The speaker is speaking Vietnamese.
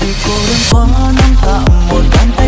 vì cô đơn quá nắm tạm một bàn tay